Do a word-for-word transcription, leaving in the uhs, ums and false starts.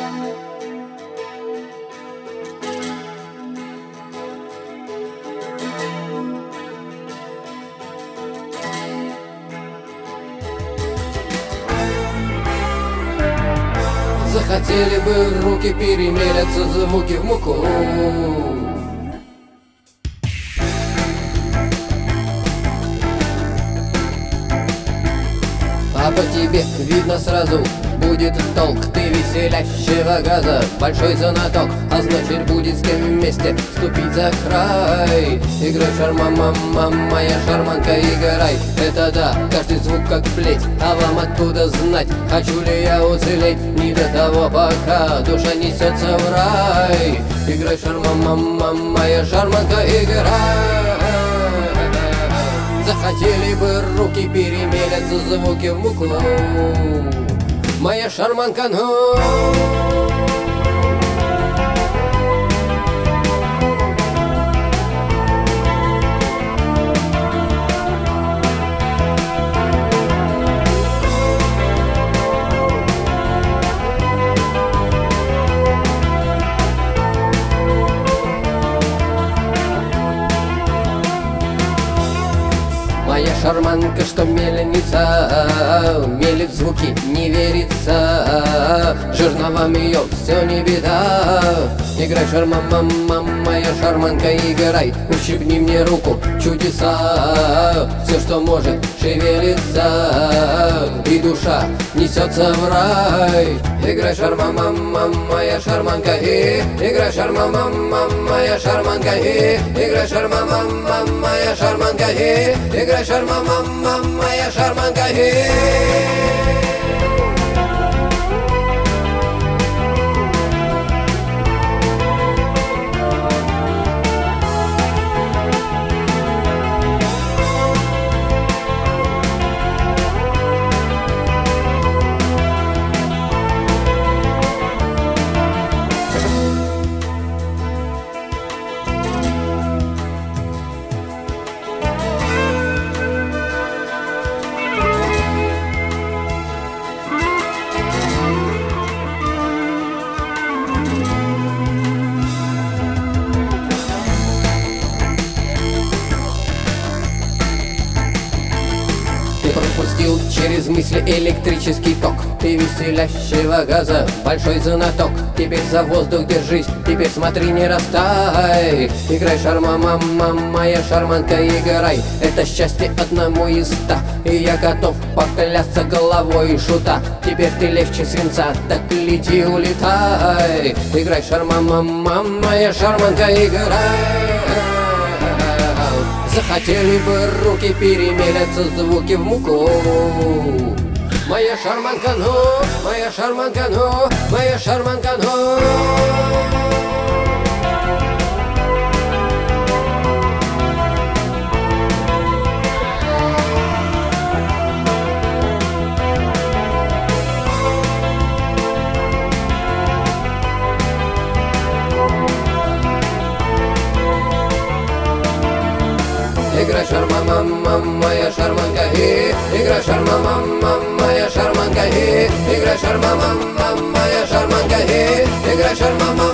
Захотели бы руки перемелятся, звуки в муку. А по тебе видно сразу будет толк. Ты веселящего газа, большой знаток, а значит будет с кем вместе ступить за край. Играй шарма, мама, моя шарманка, играй. Это да, каждый звук как плеть, а вам откуда знать, хочу ли я уцелеть? Не до того пока, душа несется в рай. Играй шарма, мама, моя шарманка, играй. Захотели бы руки перемелятся, звуки в муку. Моя шарманка, ну. Моя шарманка, что мельница, мелит звуки, не верится. Жерновам ее все не беда. Играй шарма, мама, моя шарманка, играй. Ущипни мне руку, чудеса. Все, что может, шевелится, и душа несется в рай. Играй шарма, мама, моя шарманка, и играй шарма, мама, моя шарманка, и играй шарма, мама, моя шарманка, и играй шарма, мама, моя шарманка, и пропустил через мысли электрический ток. Ты веселящего газа, большой знаток. Теперь за воздух держись, теперь смотри, не растай. Играй шарма, мама, моя шарманка, играй. Это счастье одному из ста, и я готов поклясться головой шута. Теперь ты легче свинца, так лети, улетай. Играй шарма, мама, моя шарманка, играй. Захотели бы руки перемелятся, звуки в муку. Моя шарманка, ну, моя шарманка, ну, моя шарманка, ну. Играй шарма, мама, моя шарманка, и играй шарма, мама, моя шарманка, и играй шарма, мама, моя шарманка, и играй шарма, мама.